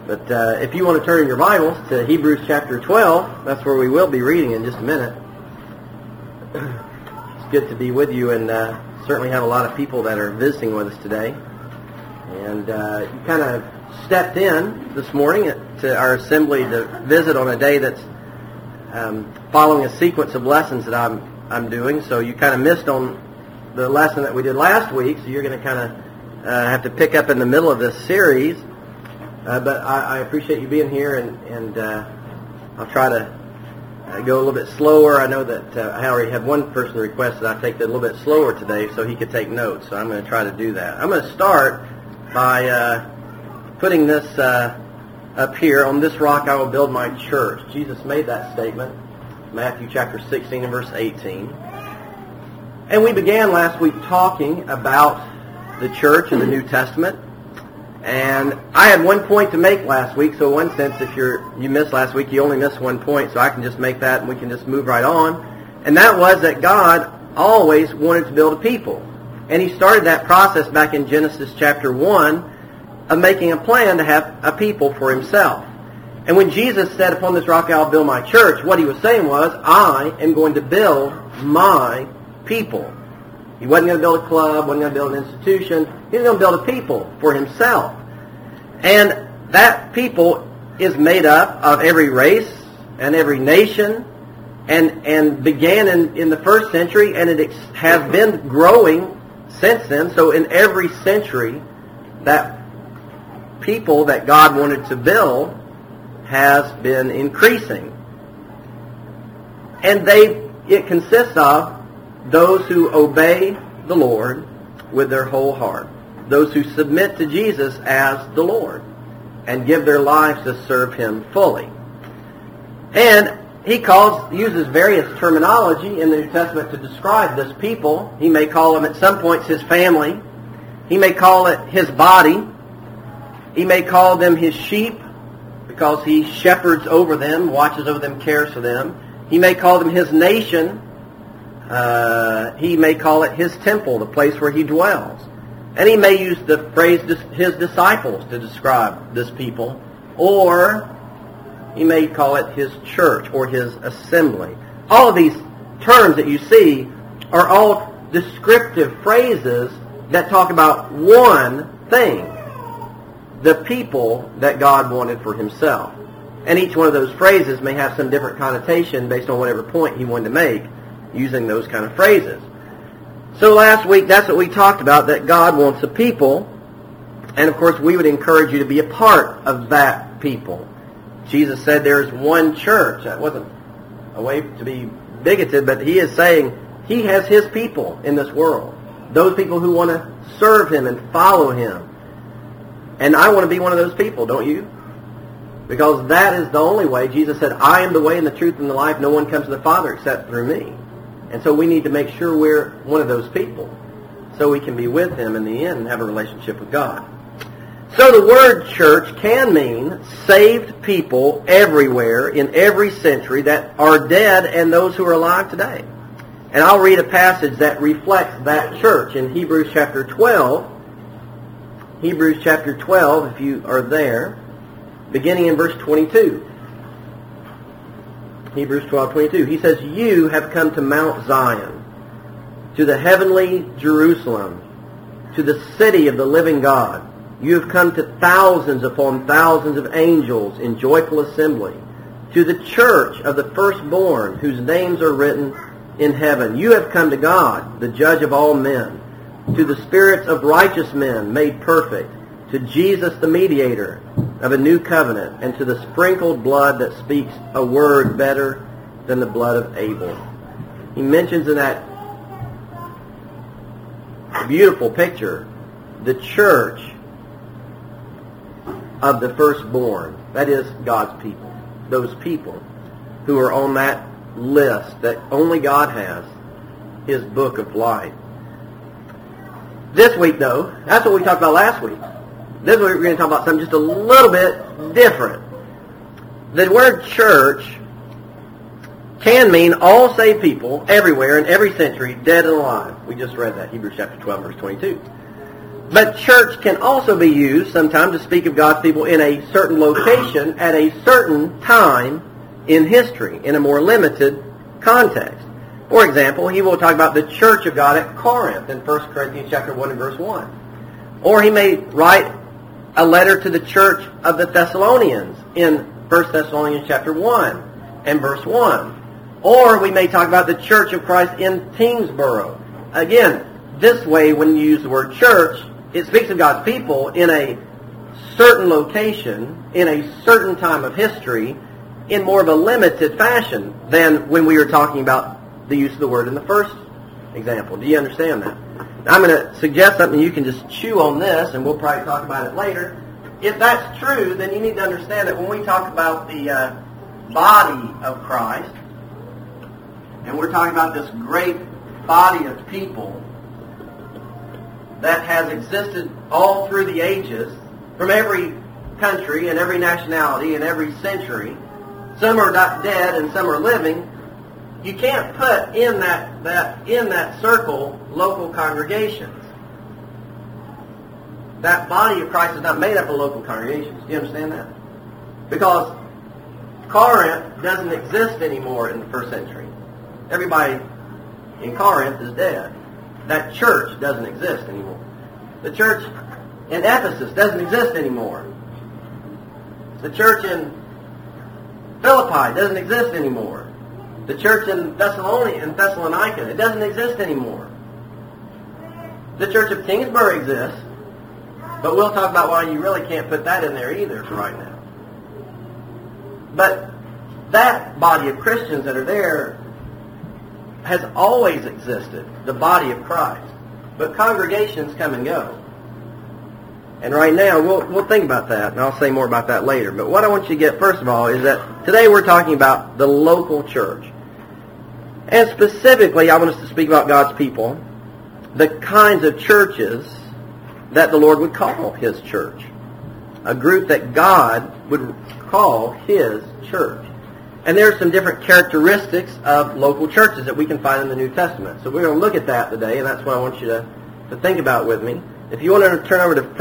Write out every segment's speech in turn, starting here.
But if you want to turn in your Bibles to Hebrews chapter 12, that's where we will be reading in just a minute. It's good to be with you, and certainly have a lot of people that are visiting with us today. And you kind of stepped in this morning to our assembly to visit on a day that's following a sequence of lessons that I'm doing. So you kind of missed on the lesson that we did last week, so you're going to kind of have to pick up in the middle of this series. But I appreciate you being here, and I'll try to go a little bit slower. I know that I already had one person request that I take that a little bit slower today so he could take notes, so I'm going to try to do that. I'm going to start by putting this up here. On this rock I will build my church. Jesus made that statement, Matthew chapter 16 and verse 18. And we began last week talking about the church in the New Testament. And I had 1 point to make last week, so in one sense, if you missed last week, you only missed 1 point, so I can just make that and we can just move right on. And that was that God always wanted to build a people. And He started that process back in Genesis chapter 1 of making a plan to have a people for Himself. And when Jesus said, upon this rock I'll build my church, what He was saying was, I am going to build my people. He wasn't going to build a club, wasn't going to build an institution. He was going to build a people for Himself. And that people is made up of every race and every nation, and began in the first century, and it has been growing since then. So in every century, that people that God wanted to build has been increasing. And it consists of those who obey the Lord with their whole heart. Those who submit to Jesus as the Lord and give their lives to serve Him fully. And He uses various terminology in the New Testament to describe this people. He may call them at some points His family. He may call it His body. He may call them His sheep because He shepherds over them, watches over them, cares for them. He may call them His nation. He may call it His temple, the place where He dwells. And He may use the phrase His disciples to describe this people. Or He may call it His church or His assembly. All of these terms that you see are all descriptive phrases that talk about one thing: the people that God wanted for Himself. And each one of those phrases may have some different connotation based on whatever point He wanted to make using those kind of phrases. So last week, that's what we talked about, that God wants a people. And of course, we would encourage you to be a part of that people. Jesus said there's one church. That wasn't a way to be bigoted, but He is saying He has His people in this world. Those people who want to serve Him and follow Him. And I want to be one of those people, don't you? Because that is the only way. Jesus said, I am the way and the truth and the life. No one comes to the Father except through me. And so we need to make sure we're one of those people so we can be with Him in the end and have a relationship with God. So the word church can mean saved people everywhere in every century that are dead and those who are alive today. And I'll read a passage that reflects that church in Hebrews chapter 12. Hebrews chapter 12, if you are there, beginning in verse 22. Hebrews 12:22. He says, you have come to Mount Zion, to the heavenly Jerusalem, to the city of the living God. You have come to thousands upon thousands of angels in joyful assembly, to the church of the firstborn, whose names are written in heaven. You have come to God, the judge of all men, to the spirits of righteous men made perfect, to Jesus the mediator of a new covenant, and to the sprinkled blood that speaks a word better than the blood of Abel. He mentions in that beautiful picture the church of the firstborn. That is God's people. Those people who are on that list that only God has, His book of life. This week, though, that's what we talked about last week. This week we're going to talk about something just a little bit different. The word church can mean all saved people everywhere in every century, dead and alive. We just read that, Hebrews chapter 12, verse 22. But church can also be used sometimes to speak of God's people in a certain location at a certain time in history, in a more limited context. For example, he will talk about the church of God at Corinth in 1 Corinthians chapter 1 and verse 1. Or he may write a letter to the church of the Thessalonians in 1 Thessalonians chapter 1 and verse 1. Or we may talk about the church of Christ in Tingsboro. Again, this way when you use the word church, it speaks of God's people in a certain location, in a certain time of history, in more of a limited fashion than when we were talking about the use of the word in the first example. Do you understand that? Now, I'm going to suggest something. You can just chew on this, and we'll probably talk about it later. If that's true, then you need to understand that when we talk about the body of Christ, and we're talking about this great body of people that has existed all through the ages, from every country and every nationality and every century, some are dead and some are living, you can't put in that circle local congregations. That body of Christ is not made up of local congregations. Do you understand that? Because Corinth doesn't exist anymore in the first century. Everybody in Corinth is dead. That church doesn't exist anymore. The church in Ephesus doesn't exist anymore. The church in Philippi doesn't exist anymore. The church in Thessalonica, it doesn't exist anymore. The church of Tingsboro exists, but we'll talk about why you really can't put that in there either for right now. But that body of Christians that are there has always existed, the body of Christ. But congregations come and go. And right now, we'll think about that, and I'll say more about that later. But what I want you to get, first of all, is that today we're talking about the local church. And specifically, I want us to speak about God's people, the kinds of churches that the Lord would call His church. A group that God would call His church. And there are some different characteristics of local churches that we can find in the New Testament. So we're going to look at that today, and that's what I want you to think about with me. If you want to turn over to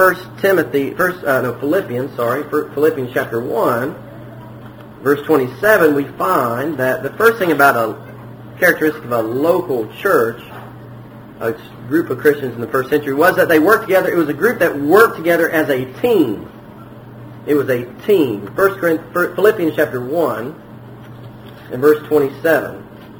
Philippians chapter 1, verse 27, we find that the first thing about a characteristic of a local church, a group of Christians in the first century, was that they worked together. It was a group that worked together as a team. It was a team. Philippians chapter 1 and verse 27.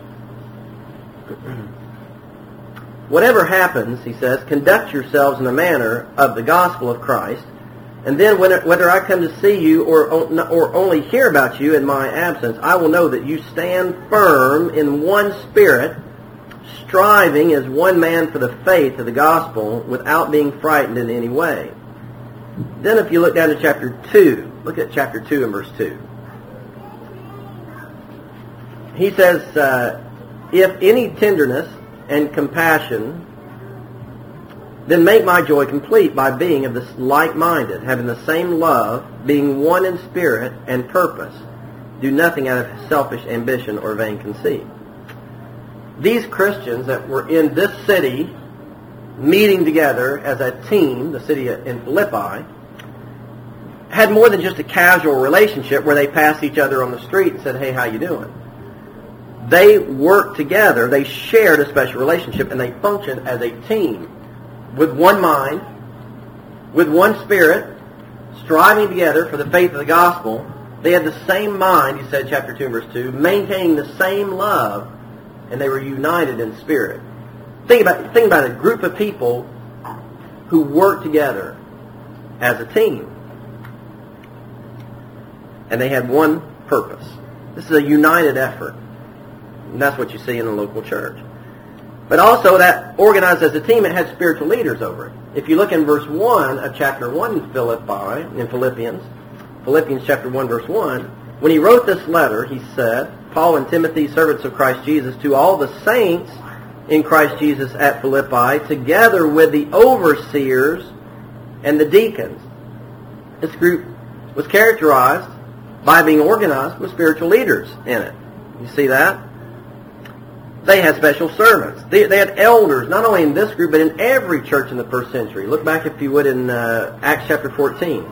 Whatever happens, he says, conduct yourselves in the manner of the gospel of Christ, and then whether I come to see you or only hear about you in my absence, I will know that you stand firm in one spirit, striving as one man for the faith of the gospel without being frightened in any way. Then if you look down to chapter 2, look at chapter 2 and verse 2. He says, if any tenderness and compassion, then make my joy complete by being of this like-minded, having the same love, being one in spirit and purpose. Do nothing out of selfish ambition or vain conceit. These Christians that were in this city, meeting together as a team, the city in Philippi, had more than just a casual relationship where they passed each other on the street and said, hey, how you doing? They worked together, they shared a special relationship, and they functioned as a team with one mind, with one spirit, striving together for the faith of the gospel. They had the same mind, he said, chapter 2, verse 2, maintaining the same love, and they were united in spirit. Think about a group of people who work together as a team. And they had one purpose. This is a united effort. And that's what you see in the local church. But also that organized as a team, it had spiritual leaders over it. If you look in verse 1 of chapter 1 in Philippians chapter 1, verse 1, when he wrote this letter, he said, Paul and Timothy, servants of Christ Jesus, to all the saints in Christ Jesus at Philippi, together with the overseers and the deacons. This group was characterized by being organized with spiritual leaders in it. You see that? They had special servants. They had elders, not only in this group, but in every church in the first century. Look back, if you would, in Acts chapter 14.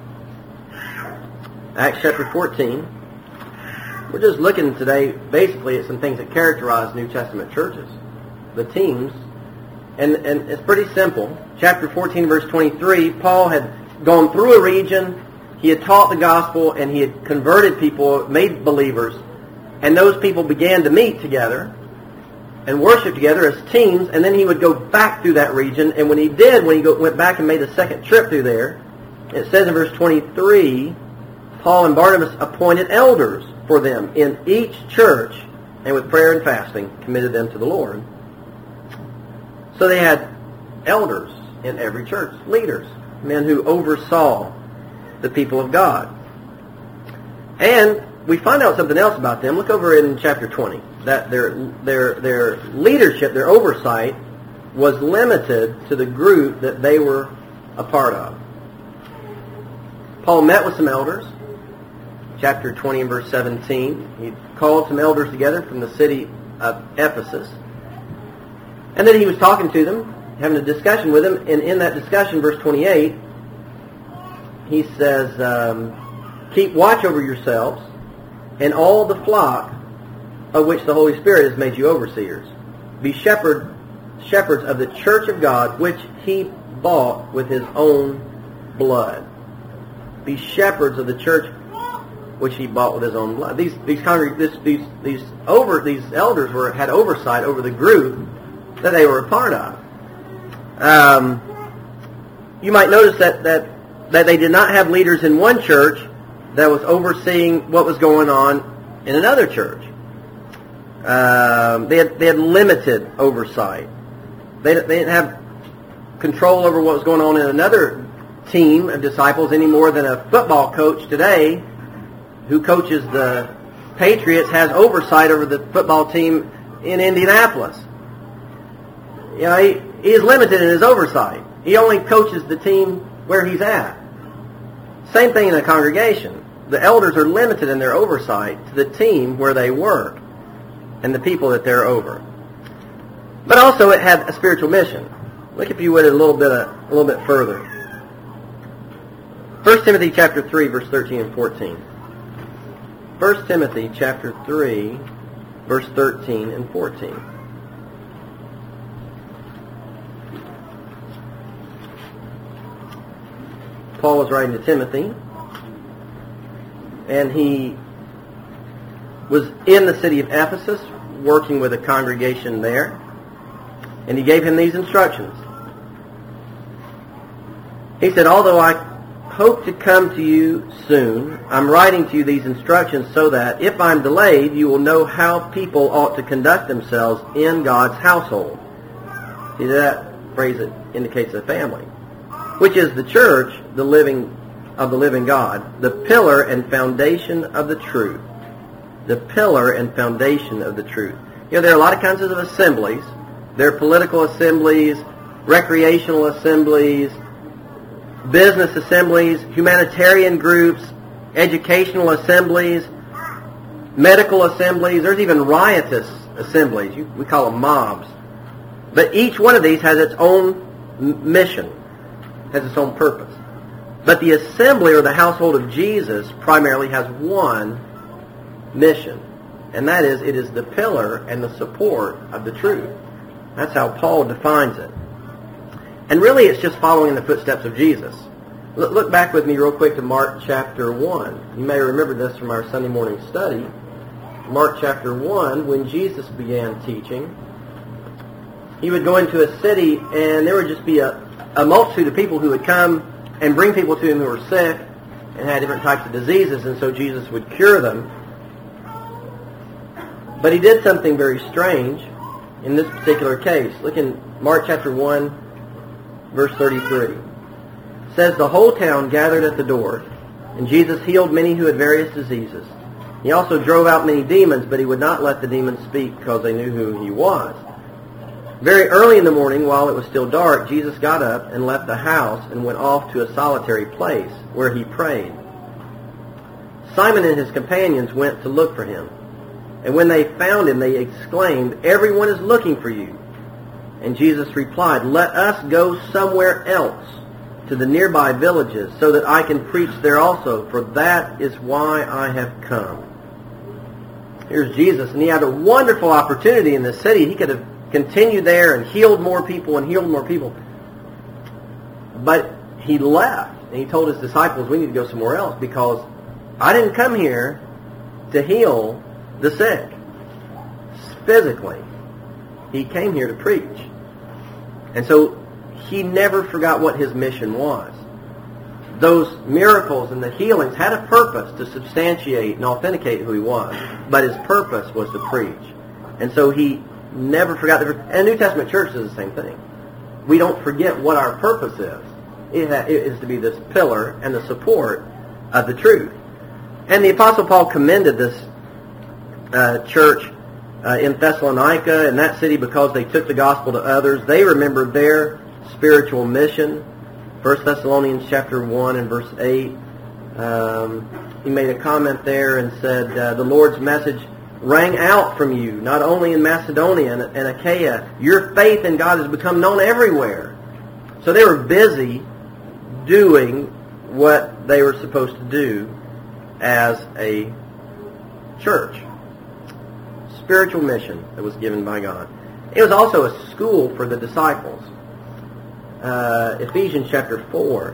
Acts chapter 14. We're just looking today, basically, at some things that characterize New Testament churches. The teams. And it's pretty simple. Chapter 14, verse 23, Paul had gone through a region, he had taught the gospel, and he had converted people, made believers, and those people began to meet together and worship together as teams, and then he would go back through that region, and when he did, went back and made a second trip through there, it says in verse 23, Paul and Barnabas appointed elders for them in each church, and with prayer and fasting committed them to the Lord. So they had elders in every church, leaders, men who oversaw the people of God. And we find out something else about them. Look over in chapter 20. That their leadership, their oversight, was limited to the group that they were a part of. Paul met with some elders. Chapter 20 and verse 17. He called some elders together from the city of Ephesus. And then he was talking to them, having a discussion with them. And in that discussion, verse 28, he says, keep watch over yourselves and all the flock of which the Holy Spirit has made you overseers. Be shepherds of the church of God, which he bought with his own blood. Be shepherds of the church which he bought with his own blood. These elders had oversight over the group that they were a part of. You might notice that they did not have leaders in one church that was overseeing what was going on in another church. They had limited oversight. They didn't have control over what was going on in another team of disciples any more than a football coach today who coaches the Patriots has oversight over the football team in Indianapolis. You know, he is limited in his oversight. He only coaches the team where he's at. Same thing in a congregation. The elders are limited in their oversight to the team where they work and the people that they're over. But also it had a spiritual mission. Look, if you would, a little bit further. 1 Timothy chapter 3, verse 13 and 14. 1 Timothy chapter 3, verse 13 and 14. Paul was writing to Timothy, and he was in the city of Ephesus, working with a congregation there, and he gave him these instructions. He said, although I hope to come to you soon, I'm writing to you these instructions so that if I'm delayed, you will know how people ought to conduct themselves in God's household. See, that phrase that indicates a family, which is the church, the living God, the pillar and foundation of the truth. The pillar and foundation of the truth. You know, there are a lot of kinds of assemblies. There are political assemblies, recreational assemblies, business assemblies, humanitarian groups, educational assemblies, medical assemblies. There's even riotous assemblies. We call them mobs. But each one of these has its own mission, has its own purpose. But the assembly or the household of Jesus primarily has one mission, and that is, it is the pillar and the support of the truth. That's how Paul defines it. And really it's just following in the footsteps of Jesus. Look back with me real quick to Mark chapter 1. You may remember this from our Sunday morning study. Mark chapter 1, when Jesus began teaching, he would go into a city and there would just be a multitude of people who would come and bring people to him who were sick and had different types of diseases, and so Jesus would cure them. But he did something very strange in this particular case. Look in Mark chapter 1, verse 33. It says, the whole town gathered at the door, and Jesus healed many who had various diseases. He also drove out many demons, but he would not let the demons speak because they knew who he was. Very early in the morning, while it was still dark, Jesus got up and left the house and went off to a solitary place where he prayed. Simon and his companions went to look for him. And when they found him, they exclaimed, "Everyone is looking for you." And Jesus replied, "Let us go somewhere else, to the nearby villages, so that I can preach there also, for that is why I have come." Here's Jesus, and he had a wonderful opportunity in the city. He could have continued there and healed more people and healed more people. But he left, and he told his disciples, "We need to go somewhere else, because I didn't come here to heal the sick physically. He came here to preach." And so he never forgot what his mission was. Those miracles and the healings had a purpose to substantiate and authenticate who he was, but his purpose was to preach. And so he never forgot. And the New Testament church is the same thing. We don't forget what our purpose is. It is to be this pillar and the support of the truth. And the Apostle Paul commended this church in Thessalonica, in that city, because they took the gospel to others. They remembered their spiritual mission. 1 Thessalonians chapter 1 and verse 8. He made a comment there and said, "The Lord's message rang out from you, not only in Macedonia and Achaia. Your faith in God has become known everywhere." So they were busy doing what they were supposed to do as a church. Spiritual mission that was given by God. It was also a school for the disciples. Ephesians chapter 4.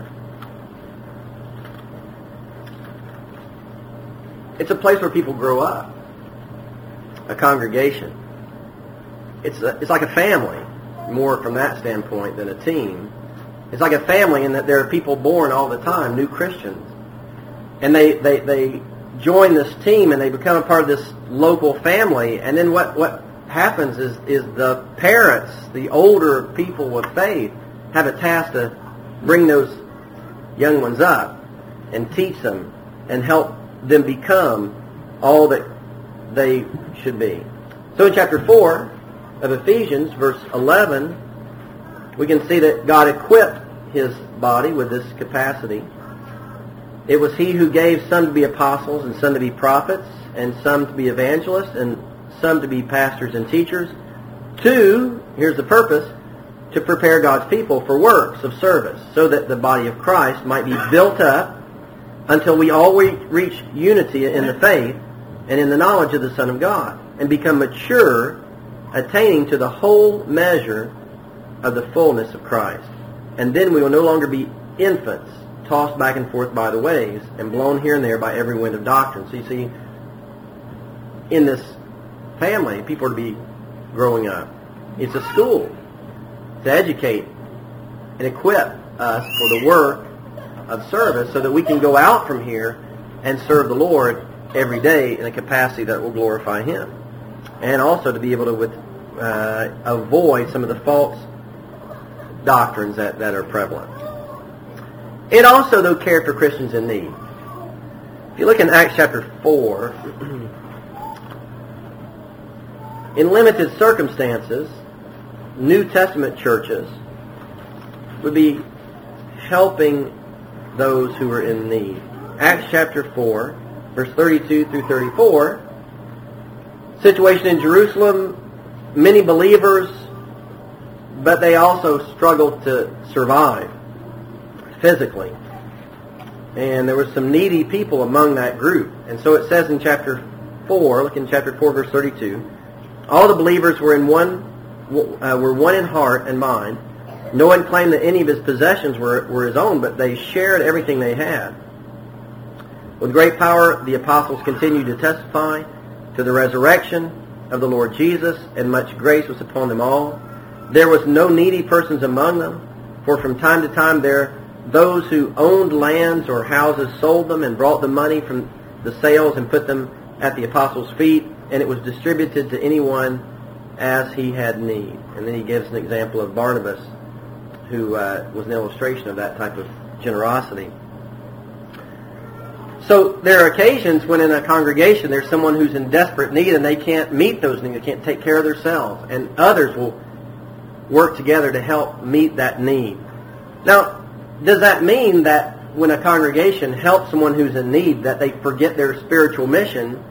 It's a place where people grow up. A congregation. It's like a family, more from that standpoint than a team. It's like a family in that there are people born all the time, new Christians. And they join this team and they become a part of this local family. And then what happens is the parents, the older people with faith, have a task to bring those young ones up and teach them and help them become all that they should be. So in chapter 4 of Ephesians, verse 11, we can see that God equipped his body with this capacity. It was he who gave some to be apostles and some to be prophets and some to be evangelists and some to be pastors and teachers. To, here's the purpose, to prepare God's people for works of service, so that the body of Christ might be built up until we all reach unity in the faith and in the knowledge of the Son of God, and become mature, attaining to the whole measure of the fullness of Christ. And then we will no longer be infants, tossed back and forth by the waves, and blown here and there by every wind of doctrine. So you see, in this family, people are to be growing up. It's a school to educate and equip us for the work of service, so that we can go out from here and serve the Lord every day in a capacity that will glorify him. And also to be able to avoid some of the false doctrines that are prevalent. It also, though, cared for Christians in need. If you look in Acts chapter 4, in limited circumstances, New Testament churches would be helping those who were in need. Acts chapter 4, verse 32 through 34, situation in Jerusalem, many believers, but they also struggled to survive physically. And there were some needy people among that group. And so it says in chapter 4, look in chapter 4, verse 32, all the believers were one in heart and mind. No one claimed that any of his possessions were his own, but they shared everything they had. With great power, the apostles continued to testify to the resurrection of the Lord Jesus, and much grace was upon them all. There was no needy persons among them, for from time to time those who owned lands or houses sold them and brought the money from the sales and put them at the apostles' feet, and it was distributed to anyone as he had need. And then he gives an example of Barnabas, who was an illustration of that type of generosity. So there are occasions when in a congregation there's someone who's in desperate need and they can't meet those needs, they can't take care of themselves, and others will work together to help meet that need. Now, does that mean that when a congregation helps someone who's in need that they forget their spiritual mission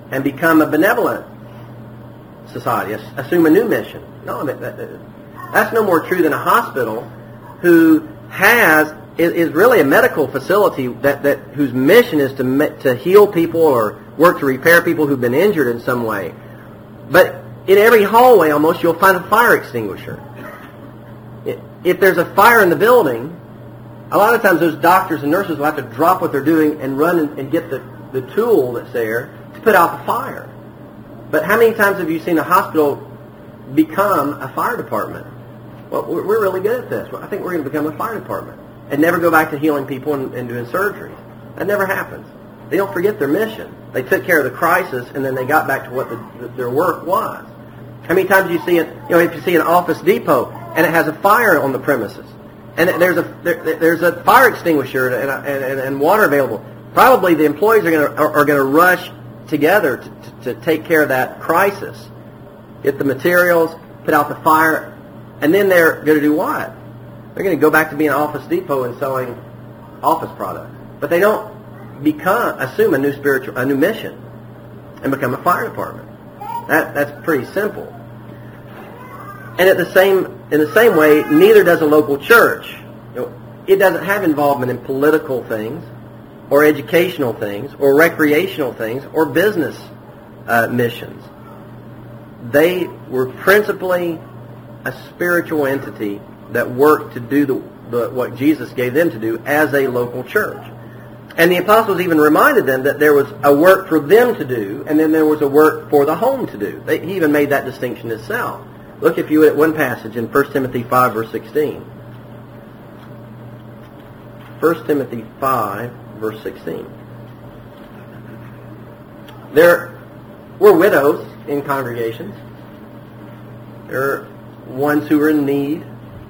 and become a benevolent society, assume a new mission. No, that's no more true than a hospital who is really a medical facility whose mission is to heal people or work to repair people who've been injured in some way. But in every hallway almost you'll find a fire extinguisher. If there's a fire in the building, a lot of times those doctors and nurses will have to drop what they're doing and run and get the tool that's there to put out the fire. But how many times have you seen a hospital become a fire department? Well, we're really good at this. I think we're going to become a fire department and never go back to healing people and doing surgery. That never happens. They don't forget their mission. They took care of the crisis, and then they got back to what their work was. How many times do you see it? If you see an Office Depot and it has a fire on the premises, and there's a fire extinguisher and water available, probably the employees are going to rush together to take care of that crisis, get the materials, put out the fire, and then they're going to do what? They're going to go back to being Office Depot and selling office products. But they don't assume a new mission and become a fire department. That's pretty simple. And in the same way, neither does a local church. It doesn't have involvement in political things, or educational things, or recreational things, or business missions. They were principally a spiritual entity that worked to do what Jesus gave them to do as a local church. And the apostles even reminded them that there was a work for them to do, and then there was a work for the home to do. He even made that distinction himself. Look, if you would, at one passage in 1 Timothy 5, verse 16. 1 Timothy 5, verse 16. There were widows in congregations. There are ones who are in need.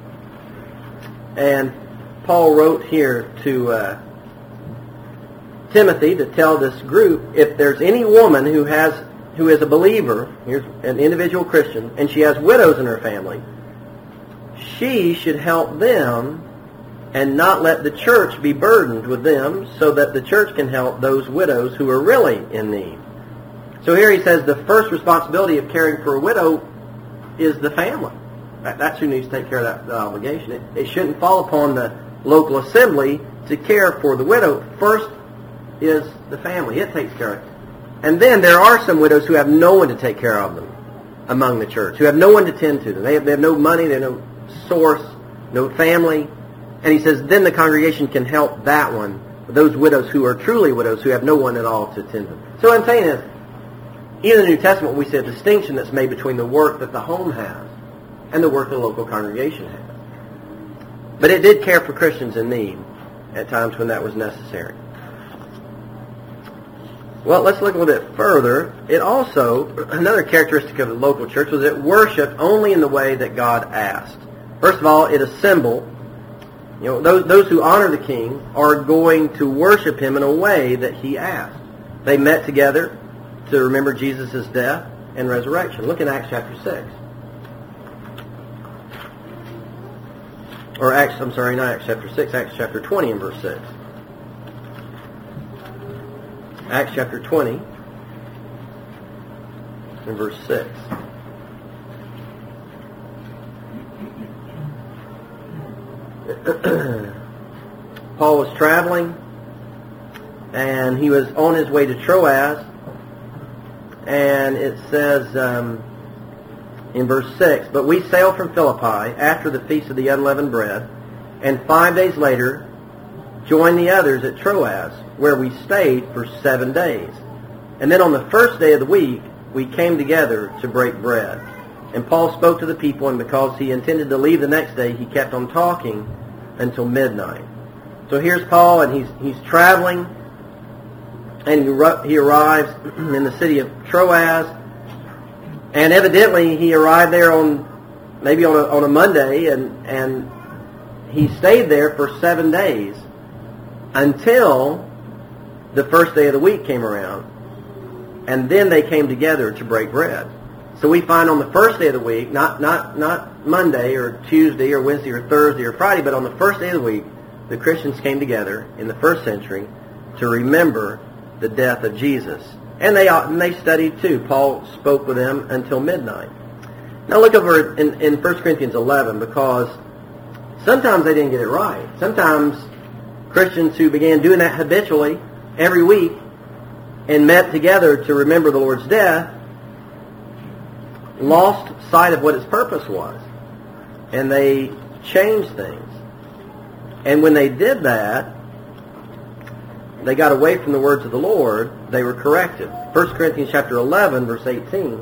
And Paul wrote here to Timothy to tell this group, if there's any woman who is a believer, here's an individual Christian, and she has widows in her family, she should help them and not let the church be burdened with them, so that the church can help those widows who are really in need. So here he says the first responsibility of caring for a widow is the family. That's who needs to take care of that obligation. It shouldn't fall upon the local assembly to care for the widow. First is the family. It takes care of it. And then there are some widows who have no one to take care of them among the church, who have no one to tend to them. They have no money, they have no source, no family. And he says then the congregation can help that one, those widows who are truly widows, who have no one at all to tend them. So what I'm saying is, even in the New Testament, we see a distinction that's made between the work that the home has and the work the local congregation has. But it did care for Christians in need at times when that was necessary. Well, let's look a little bit further. It also, another characteristic of the local church was it worshiped only in the way that God asked. First of all, it assembled. Those who honor the king are going to worship him in a way that he asked. They met together to remember Jesus' death and resurrection. Look in Acts chapter 6. Or Acts, I'm sorry, not Acts chapter 6, Acts chapter 20 and verse 6. Acts chapter 20 and verse 6. Paul was traveling, and he was on his way to Troas, and it says in verse 6, "But we sailed from Philippi after the Feast of the Unleavened Bread, and 5 days later joined the others at Troas, where we stayed for 7 days. And then on the first day of the week, we came together to break bread. And Paul spoke to the people, and because he intended to leave the next day, he kept on talking until midnight." So here's Paul, and he's traveling, and he arrives in the city of Troas, and evidently he arrived there on a Monday, and he stayed there for 7 days until the first day of the week came around, and then they came together to break bread. So we find on the first day of the week, not Monday or Tuesday or Wednesday or Thursday or Friday, but on the first day of the week, the Christians came together in the first century to remember the death of Jesus And they studied too. Paul spoke with them until midnight. Now look over in 1 Corinthians 11, because sometimes they didn't get it right. Sometimes Christians who began doing that habitually every week and met together to remember the Lord's death lost sight of what its purpose was. And they changed things. And when they did that, they got away from the words of the Lord. They were corrected. 1 Corinthians chapter 11, verse 18.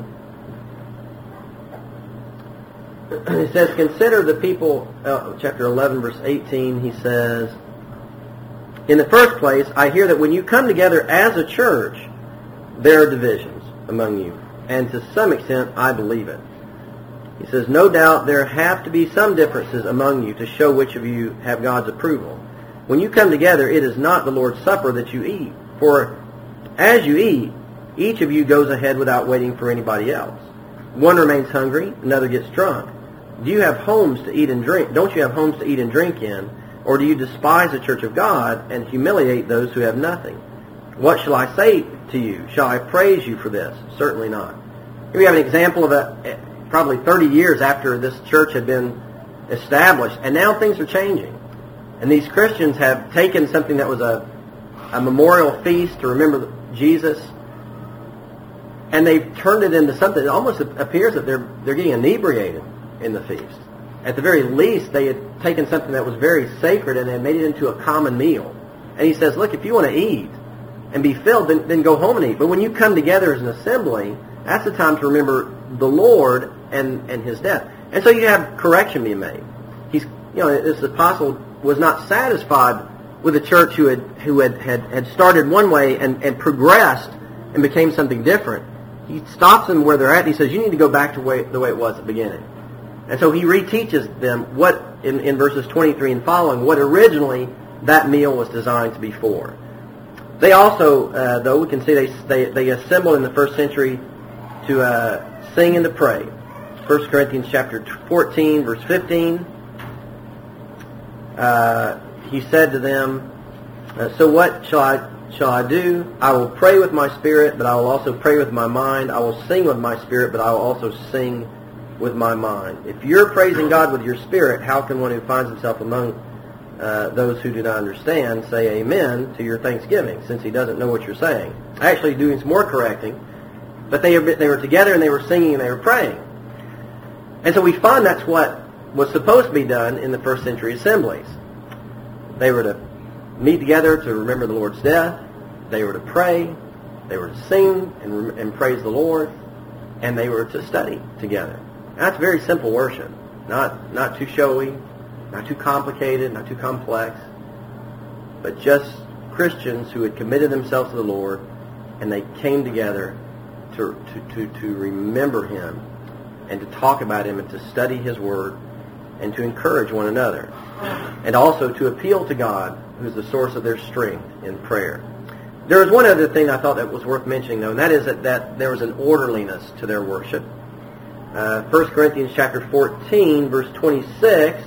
It says, consider the people, chapter 11, verse 18, he says, in the first place, I hear that when you come together as a church, there are divisions among you. And to some extent, I believe it. He says, no doubt there have to be some differences among you to show which of you have God's approval. When you come together, it is not the Lord's Supper that you eat. For as you eat, each of you goes ahead without waiting for anybody else. One remains hungry, another gets drunk. Do you have homes to eat and drink? Don't you have homes to eat and drink in? Or do you despise the church of God and humiliate those who have nothing? What shall I say to you? Shall I praise you for this? Certainly not. Here we have an example of probably 30 years after this church had been established, and now things are changing. And these Christians have taken something that was a memorial feast to remember Jesus, and they've turned it into something that almost appears that they're getting inebriated in the feast. At the very least, they had taken something that was very sacred and had made it into a common meal. And he says, look, if you want to eat and be filled, then go home and eat. But when you come together as an assembly, that's the time to remember the Lord and his death. And so you have correction being made. This apostle was not satisfied with a church who had started one way and progressed and became something different. He stops them where they're at and he says, you need to go back to the way it was at the beginning. And so he reteaches them what, in verses 23 and following, what originally that meal was designed to be for. They also, though, we can see they assembled in the first century to sing and to pray. 1 Corinthians chapter 14, verse 15. He said to them, so what shall I do? I will pray with my spirit, but I will also pray with my mind. I will sing with my spirit, but I will also sing with my mind. If you're praising God with your spirit, how can one who finds himself among those who do not understand say amen to your thanksgiving, since he doesn't know what you're saying? Actually doing some more correcting, but they were together and they were singing and they were praying. And so we find that's what was supposed to be done in the first century assemblies. They were to meet together to remember the Lord's death. They were to pray. They were to sing and praise the Lord. And they were to study together. That's very simple worship. Not too showy, not too complicated, not too complex. But just Christians who had committed themselves to the Lord, and they came together to remember Him and to talk about Him and to study His Word and to encourage one another. And also to appeal to God, who is the source of their strength in prayer. There was one other thing I thought that was worth mentioning, though, and that is that there was an orderliness to their worship. 1 Corinthians chapter 14, verse 26,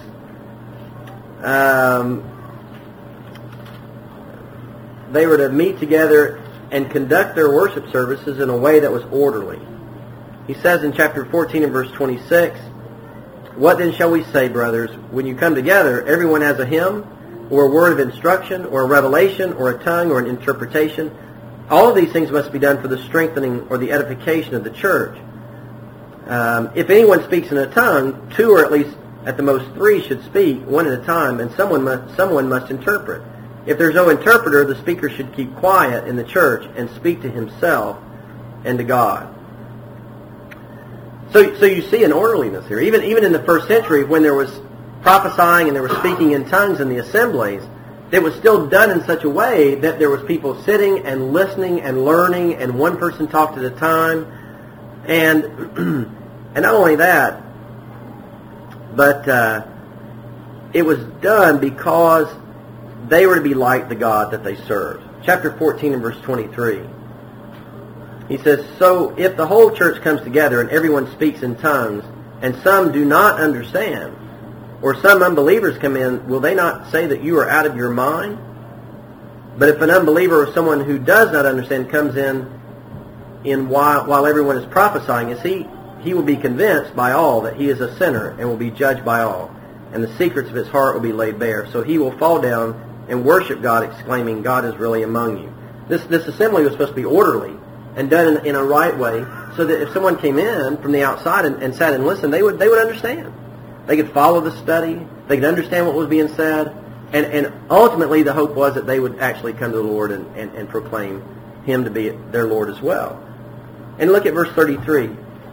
they were to meet together and conduct their worship services in a way that was orderly. He says in chapter 14 and verse 26, what then shall we say, brothers? When you come together, everyone has a hymn, or a word of instruction, or a revelation, or a tongue, or an interpretation. All of these things must be done for the strengthening or the edification of the church. If anyone speaks in a tongue, 2 or at least at the most 3 should speak, one at a time, and someone must interpret. If there's no interpreter, the speaker should keep quiet in the church and speak to himself and to God. So you see an orderliness here. Even in the first century, when there was prophesying and there was speaking in tongues in the assemblies, it was still done in such a way that there was people sitting and listening and learning, and one person talked at a time. And not only that, but it was done because they were to be like the God that they served. Chapter 14 and verse 23. He says, so if the whole church comes together and everyone speaks in tongues, and some do not understand, or some unbelievers come in, will they not say that you are out of your mind? But if an unbeliever or someone who does not understand comes in while everyone is prophesying is he will be convinced by all that he is a sinner and will be judged by all, and the secrets of his heart will be laid bare. So he will fall down and worship God, exclaiming, God is really among you. This assembly was supposed to be orderly and done in a right way, so that if someone came in from the outside and sat and listened, they would understand. They could follow the study. They could understand what was being said. And ultimately the hope was that they would actually come to the Lord and proclaim Him to be their Lord as well. And look at verse 33.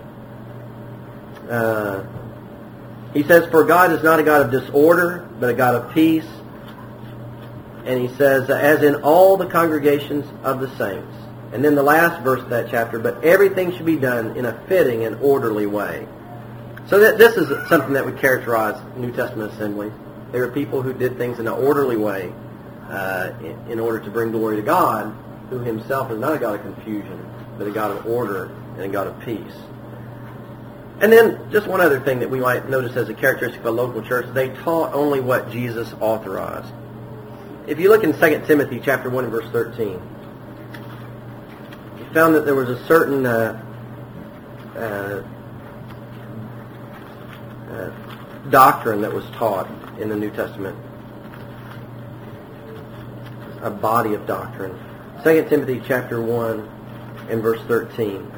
He says, for God is not a God of disorder, but a God of peace. And he says, as in all the congregations of the saints. And then the last verse of that chapter, but everything should be done in a fitting and orderly way. So that this is something that would characterize New Testament assemblies. They were people who did things in an orderly way in order to bring glory to God, who Himself is not a God of confusion, but a God of order and a God of peace. And then just one other thing that we might notice as a characteristic of a local church, they taught only what Jesus authorized. If you look in 2 Timothy chapter 1 and verse 13, you found that there was a certain doctrine that was taught in the New Testament, a body of doctrine. 2 Timothy chapter 1 and verse 13.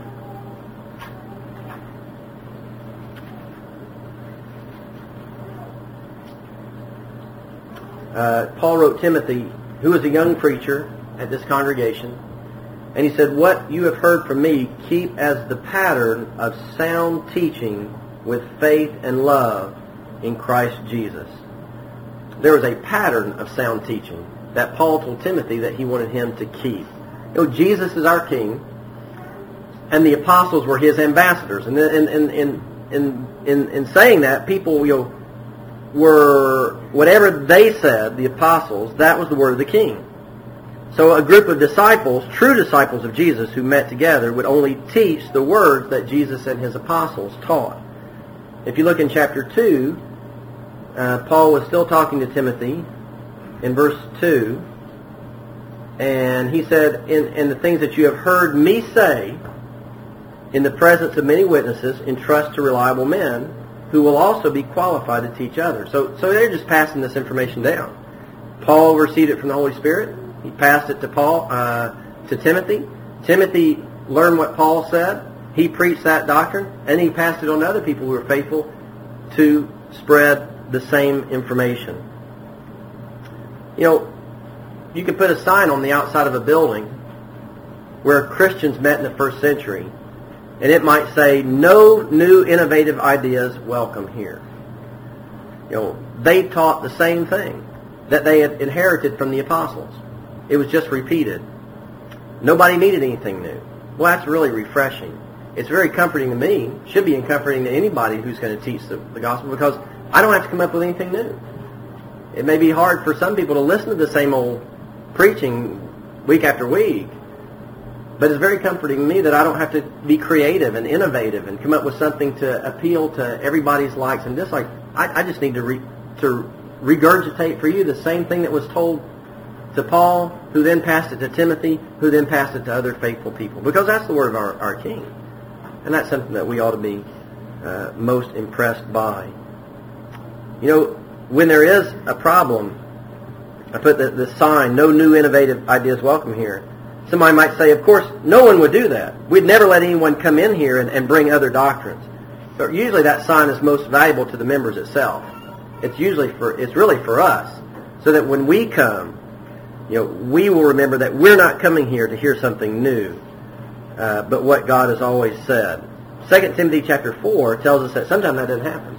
Paul wrote Timothy, who was a young preacher at this congregation, and he said, what you have heard from me, keep as the pattern of sound teaching with faith and love in Christ Jesus. There was a pattern of sound teaching that Paul told Timothy that he wanted him to keep. You know, Jesus is our King, and the apostles were His ambassadors. And in saying that, people, were, whatever they said, the apostles, that was the word of the King. So a group of disciples, true disciples of Jesus who met together, would only teach the words that Jesus and His apostles taught. If you look in chapter 2, Paul was still talking to Timothy in verse 2, and he said, in the things that you have heard me say, in the presence of many witnesses, entrust to reliable men, who will also be qualified to teach others. So they're just passing this information down. Paul received it from the Holy Spirit. He passed it to Timothy. Timothy learned what Paul said. He preached that doctrine, and he passed it on to other people who were faithful to spread the same information. You know, you can put a sign on the outside of a building where Christians met in the first century, and it might say, no new innovative ideas welcome here. You know, they taught the same thing that they had inherited from the apostles. It was just repeated. Nobody needed anything new. Well, that's really refreshing. It's very comforting to me. Should be comforting to anybody who's going to teach the gospel, because I don't have to come up with anything new. It may be hard for some people to listen to the same old preaching week after week, but it's very comforting to me that I don't have to be creative and innovative and come up with something to appeal to everybody's likes and dislikes. I just need to regurgitate for you the same thing that was told to Paul, who then passed it to Timothy, who then passed it to other faithful people, because that's the word of our King. And that's something that we ought to be most impressed by. You know, when there is a problem, I put the sign, no new innovative ideas welcome here. Somebody might say, of course, no one would do that. We'd never let anyone come in here and bring other doctrines. So usually that sign is most valuable to the members itself. It's really for us, so that when we come, you know, we will remember that we're not coming here to hear something new, but what God has always said. 2 Timothy chapter 4 tells us that sometimes that didn't happen.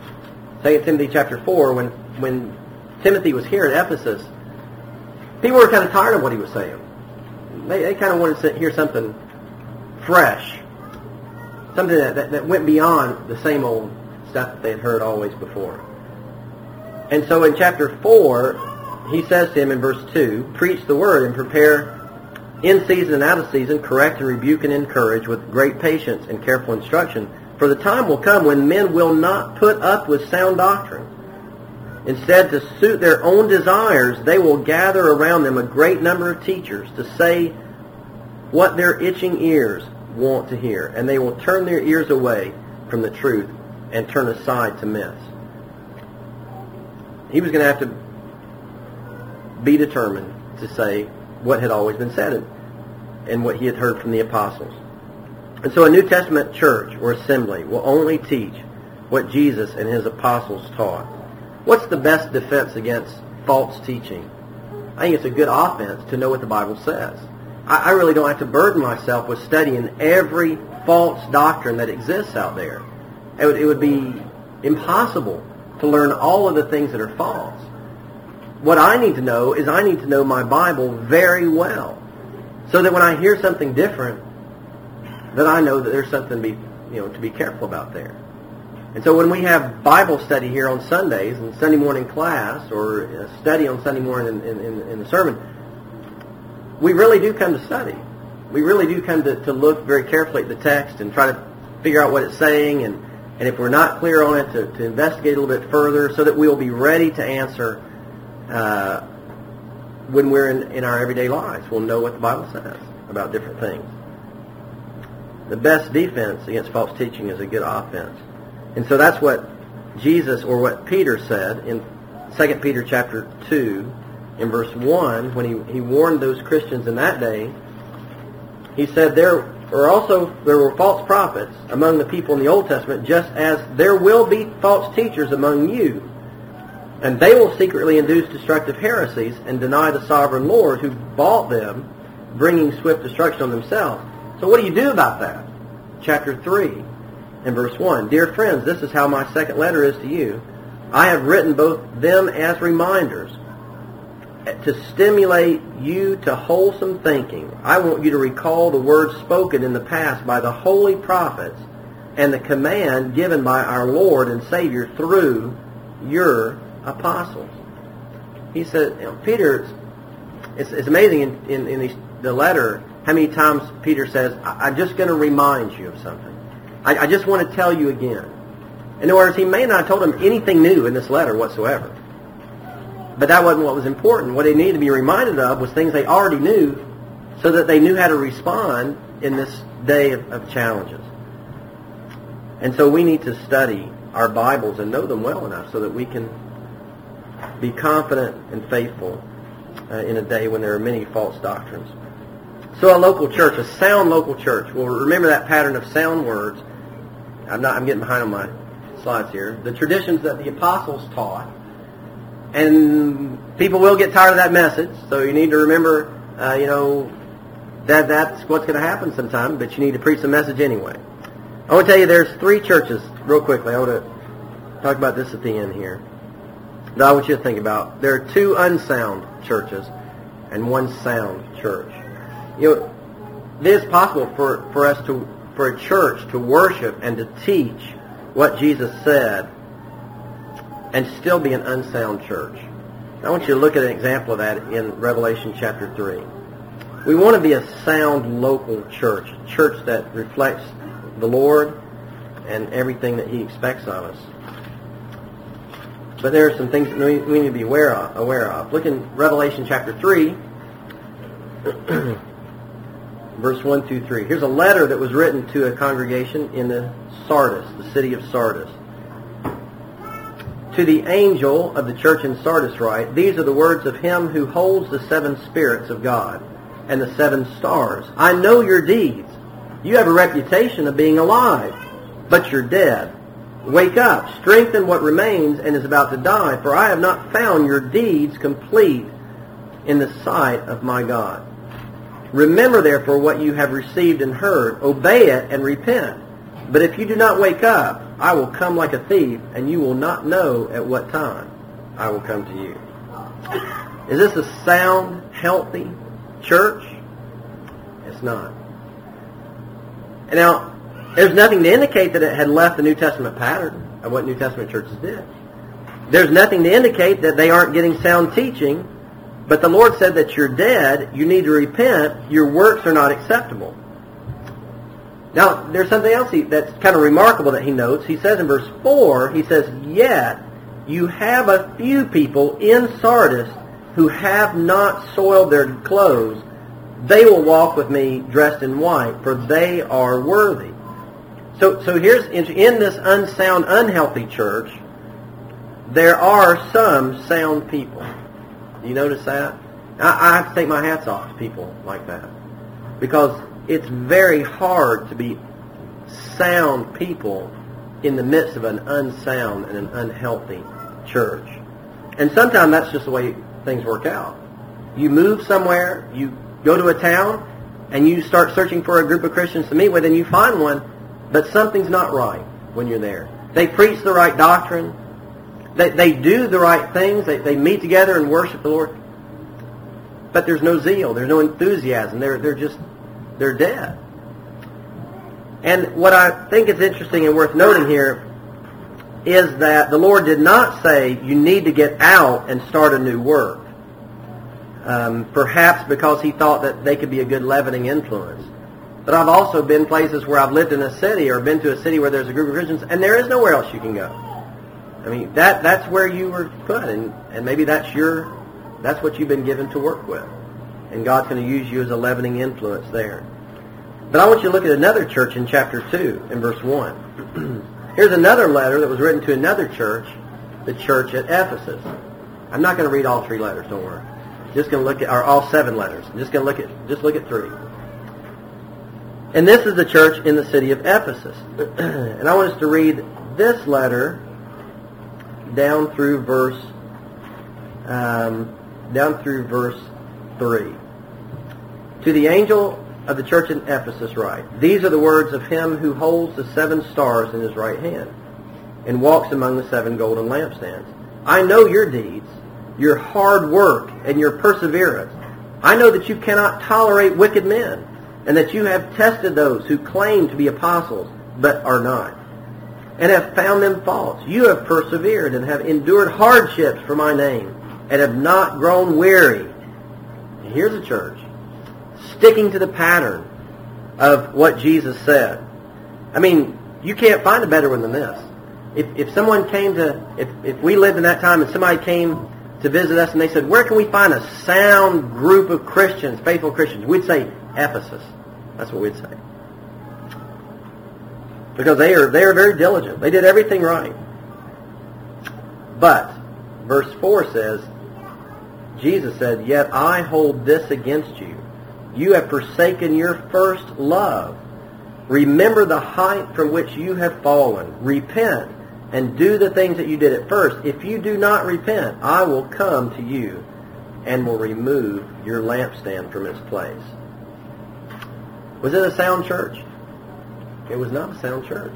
2 Timothy chapter 4, when Timothy was here at Ephesus, people were kind of tired of what he was saying. They kind of wanted to hear something fresh, something that went beyond the same old stuff that they had heard always before. And so in chapter 4, he says to him in verse 2, preach the word and prepare in season and out of season, correct and rebuke and encourage with great patience and careful instruction. For the time will come when men will not put up with sound doctrine. Instead, to suit their own desires, they will gather around them a great number of teachers to say what their itching ears want to hear, and they will turn their ears away from the truth and turn aside to myths. He was going to have to be determined to say what had always been said and what he had heard from the apostles. And so a New Testament church or assembly will only teach what Jesus and his apostles taught. What's the best defense against false teaching? I think it's a good offense to know what the Bible says. I really don't have to burden myself with studying every false doctrine that exists out there. It would be impossible to learn all of the things that are false. What I need to know is I need to know my Bible very well, so that when I hear something different, that I know that there's something to be careful about there. And so when we have Bible study here on Sundays and Sunday morning class or a study on Sunday morning in the sermon, we really do come to study. We really do come to look very carefully at the text and try to figure out what it's saying, and if we're not clear on it, to investigate a little bit further so that we'll be ready to answer when we're in our everyday lives. We'll know what the Bible says about different things. The best defense against false teaching is a good offense. And so that's what Jesus, or what Peter said in 2 Peter chapter 2, in verse 1, when he warned those Christians in that day. He said there were false prophets among the people in the Old Testament, just as there will be false teachers among you. And they will secretly induce destructive heresies and deny the sovereign Lord who bought them, bringing swift destruction on themselves. So what do you do about that? Chapter 3 and verse 1. Dear friends, this is how my second letter is to you. I have written both them as reminders to stimulate you to wholesome thinking. I want you to recall the words spoken in the past by the holy prophets and the command given by our Lord and Savior through your apostles. He said, Peter, it's amazing in the letter how many times Peter says, I'm just going to remind you of something. I just want to tell you again. In other words, he may not have told them anything new in this letter whatsoever. But that wasn't what was important. What they needed to be reminded of was things they already knew, so that they knew how to respond in this day of challenges. And so we need to study our Bibles and know them well enough so that we can be confident and faithful in a day when there are many false doctrines. So a local church, a sound local church, will remember that pattern of sound words. I'm getting behind on my slides here. The traditions that the apostles taught. And people will get tired of that message, so you need to remember, that's what's going to happen sometime, but you need to preach the message anyway. I want to tell you there's 3 churches, real quickly. I want to talk about this at the end here, that I want you to think about. There are 2 unsound churches and 1 sound church. It is possible for a church to worship and to teach what Jesus said and still be an unsound church. I want you to look at an example of that in Revelation chapter 3. We want to be a sound local church, a church that reflects the Lord and everything that He expects of us. But there are some things that we need to be aware of. Look in Revelation chapter 3, verse 1 through 3. Here's a letter that was written to a congregation in the city of Sardis. To the angel of the church in Sardis write, these are the words of him who holds the 7 spirits of God and the 7 stars. I know your deeds. You have a reputation of being alive, but you're dead. Wake up, strengthen what remains and is about to die, for I have not found your deeds complete in the sight of my God. Remember therefore what you have received and heard. Obey it and repent. But if you do not wake up, I will come like a thief, and you will not know at what time I will come to you. Is this a sound, healthy church? It's not. And now, there's nothing to indicate that it had left the New Testament pattern of what New Testament churches did. There's nothing to indicate that they aren't getting sound teaching, but the Lord said that you're dead, you need to repent, your works are not acceptable. Now, there's something else that's kind of remarkable that he notes. He says in verse 4, he says, yet you have a few people in Sardis who have not soiled their clothes, They will walk with me dressed in white, for they are worthy. So here's, in this unsound, unhealthy church, there are some sound people. Do you notice that? I have to take my hats off to people like that. Because it's very hard to be sound people in the midst of an unsound and an unhealthy church. And sometimes that's just the way things work out. You move somewhere, you go to a town, and you start searching for a group of Christians to meet with, and you find one, but something's not right when you're there. They preach the right doctrine. They do the right things. They meet together and worship the Lord. But there's no zeal. There's no enthusiasm. They're dead. And what I think is interesting and worth noting here is that the Lord did not say you need to get out and start a new work. Perhaps because He thought that they could be a good leavening influence. But I've also been places where I've lived in a city or been to a city where there's a group of Christians and there is nowhere else you can go. I mean, that's where you were put, and maybe that's what you've been given to work with. And God's going to use you as a leavening influence there. But I want you to look at another church in chapter 2 in verse 1. Here's another letter that was written to another church, the church at Ephesus. I'm not going to read all 3 letters, don't worry. Just going to look at, or all 7 letters. I'm just going to look at 3. And this is the church in the city of Ephesus. And I want us to read this letter down through verse 3. To the angel of the church in Ephesus write, these are the words of him who holds the 7 stars in his right hand and walks among the 7 golden lampstands. I know your deeds, your hard work, and your perseverance. I know that you cannot tolerate wicked men, and that you have tested those who claim to be apostles, but are not, and have found them false. You have persevered and have endured hardships for my name, and have not grown weary. And here's a church sticking to the pattern of what Jesus said. I mean, you can't find a better one than this. If someone came to, if we lived in that time and somebody came to visit us and they said, where can we find a sound group of Christians, faithful Christians? We'd say Ephesus. That's what we'd say. Because they are very diligent. They did everything right. But, verse 4 says, Jesus said, yet I hold this against you. You have forsaken your first love. Remember the height from which you have fallen. Repent and do the things that you did at first. If you do not repent, I will come to you and will remove your lampstand from its place. Was it a sound church? It was not a sound church.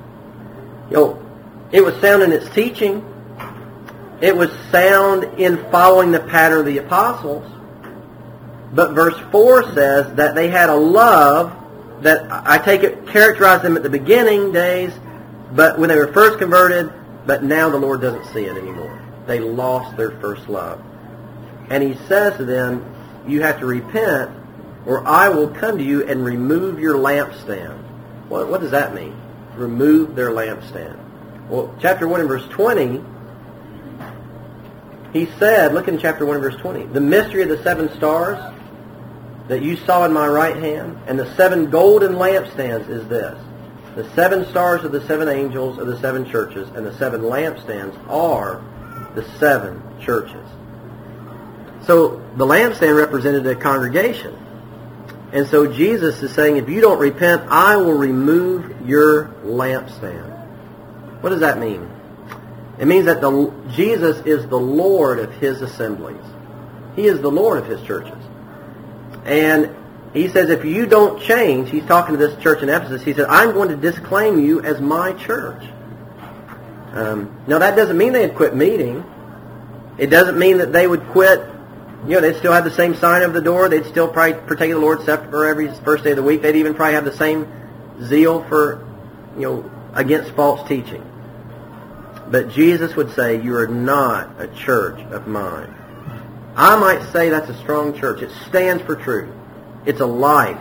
It was sound in its teaching. It was sound in following the pattern of the apostles. But verse 4 says that they had a love that, I take it, characterized them at the beginning days, but when they were first converted, but now the Lord doesn't see it anymore. They lost their first love. And He says to them, you have to repent, or I will come to you and remove your lampstand. What does that mean? Remove their lampstand. Well, chapter 1 and verse 20, He said, look in chapter 1 and verse 20, the mystery of the 7 stars that you saw in my right hand, and the 7 golden lampstands is this. The 7 stars are the 7 angels of the 7 churches, and the 7 lampstands are the 7 churches. So the lampstand represented a congregation. And so Jesus is saying, if you don't repent, I will remove your lampstand. What does that mean? It means that Jesus is the Lord of His assemblies. He is the Lord of His churches. And He says, if you don't change, He's talking to this church in Ephesus, He said, I'm going to disclaim you as my church. Now that doesn't mean they'd quit meeting. It doesn't mean that they would quit. They'd still have the same sign over the door. They'd still probably partake of the Lord's Supper every first day of the week. They'd even probably have the same zeal for, against false teaching. But Jesus would say, you are not a church of mine. I might say that's a strong church. It stands for truth. It's a life.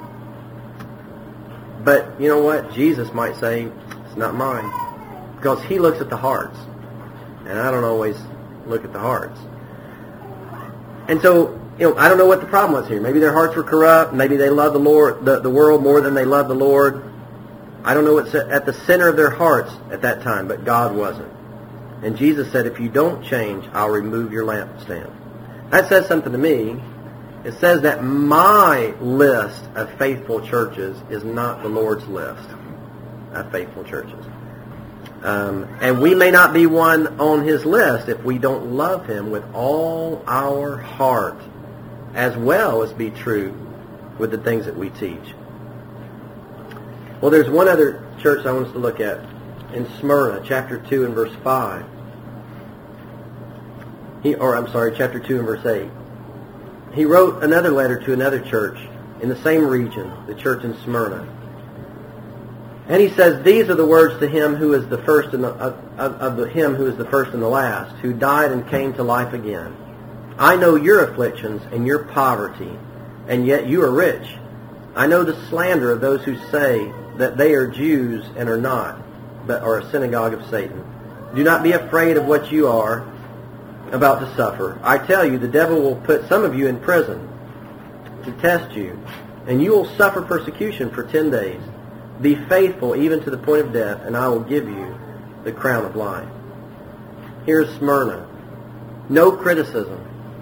But you know what? Jesus might say, it's not mine. Because He looks at the hearts. And I don't always look at the hearts. And so I don't know what the problem was here. Maybe their hearts were corrupt. Maybe they loved the Lord, the world more than they loved the Lord. I don't know what's at the center of their hearts at that time, but God wasn't. And Jesus said, if you don't change, I'll remove your lampstand. That says something to me. It says that my list of faithful churches is not the Lord's list of faithful churches. And we may not be one on His list if we don't love Him with all our heart, as well as be true with the things that we teach. Well, there's one other church I want us to look at in Smyrna, chapter 2 and verse 5. Chapter 2 and verse 8. He wrote another letter to another church in the same region, the church in Smyrna. And he says, these are the words to him who is the first and him who is the first and the last, who died and came to life again. I know your afflictions and your poverty, and yet you are rich. I know the slander of those who say that they are Jews and are not, but are a synagogue of Satan. Do not be afraid of what you are about to suffer. I tell you, the devil will put some of you in prison to test you, and you will suffer persecution for 10 days. Be faithful even to the point of death, and I will give you the crown of life. Here's Smyrna. No criticism.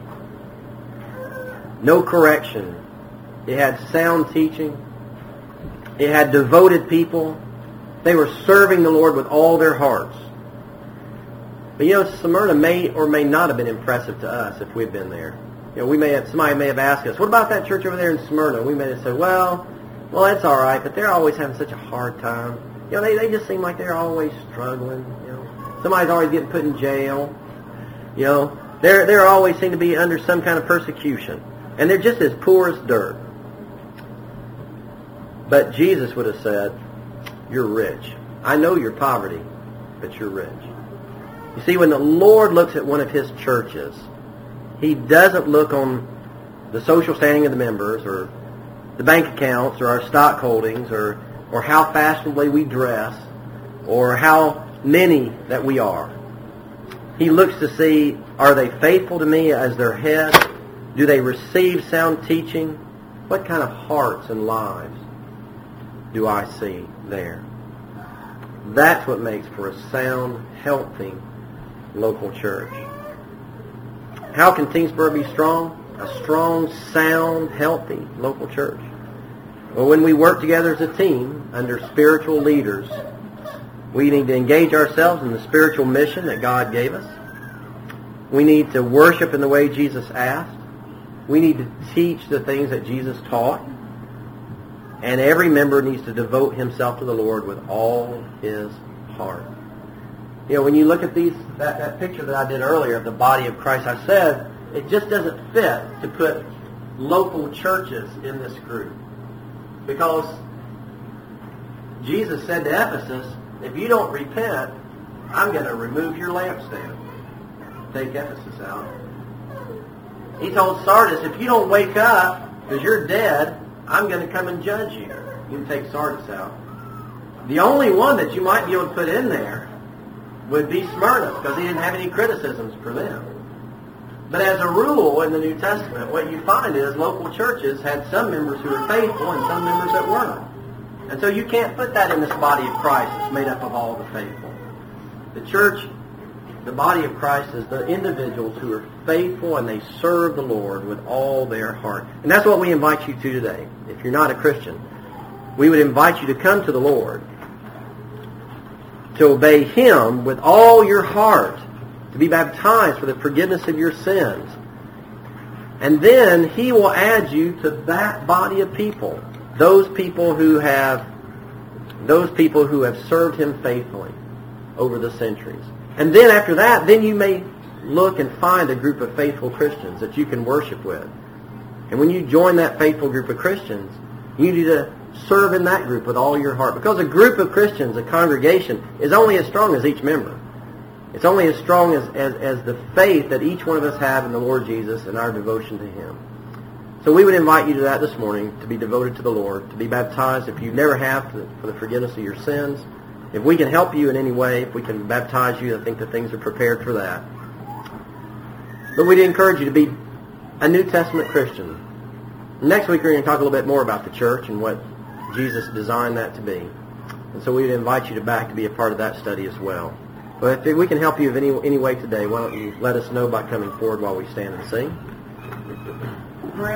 No correction. It had sound teaching. It had devoted people. They were serving the Lord with all their hearts. But Smyrna may or may not have been impressive to us if we'd been there. Somebody may have asked us, what about that church over there in Smyrna? We may have said, well, that's all right, but they're always having such a hard time. They just seem like they're always struggling. Somebody's always getting put in jail. They're always seem to be under some kind of persecution. And they're just as poor as dirt. But Jesus would have said, you're rich. I know your poverty, but you're rich. You see, when the Lord looks at one of His churches, He doesn't look on the social standing of the members or the bank accounts or our stock holdings or how fashionably we dress or how many that we are. He looks to see, are they faithful to me as their head? Do they receive sound teaching? What kind of hearts and lives do I see there? That's what makes for a sound, healthy local church. How can Tingsboro be strong? A strong, sound, healthy local church. Well, when we work together as a team under spiritual leaders, we need to engage ourselves in the spiritual mission that God gave us. We need to worship in the way Jesus asked. We need to teach the things that Jesus taught. And every member needs to devote himself to the Lord with all his heart. When you look at that picture that I did earlier of the body of Christ, I said it just doesn't fit to put local churches in this group. Because Jesus said to Ephesus, if you don't repent, I'm going to remove your lampstand. Take Ephesus out. He told Sardis, if you don't wake up because you're dead, I'm going to come and judge you. You can take Sardis out. The only one that you might be able to put in there would be Smyrna, because he didn't have any criticisms for them. But as a rule in the New Testament, what you find is local churches had some members who were faithful and some members that weren't. And so you can't put that in this body of Christ that's made up of all the faithful. The church, the body of Christ, is the individuals who are faithful and they serve the Lord with all their heart. And that's what we invite you to today. If you're not a Christian, we would invite you to come to the Lord, to obey Him with all your heart, to be baptized for the forgiveness of your sins. And then He will add you to that body of people, those people who have served Him faithfully over the centuries. And then after that, then you may look and find a group of faithful Christians that you can worship with. And when you join that faithful group of Christians, you need to serve in that group with all your heart. Because a group of Christians, a congregation, is only as strong as each member. It's only as strong as the faith that each one of us have in the Lord Jesus and our devotion to Him. So we would invite you to that this morning, to be devoted to the Lord, to be baptized if you never have, for the forgiveness of your sins. If we can help you in any way, if we can baptize you, I think that things are prepared for that. But we'd encourage you to be a New Testament Christian. Next week we're going to talk a little bit more about the church and what Jesus designed that to be. And so we'd invite you back to be a part of that study as well. But if we can help you in any way today, why don't you let us know by coming forward while we stand and sing.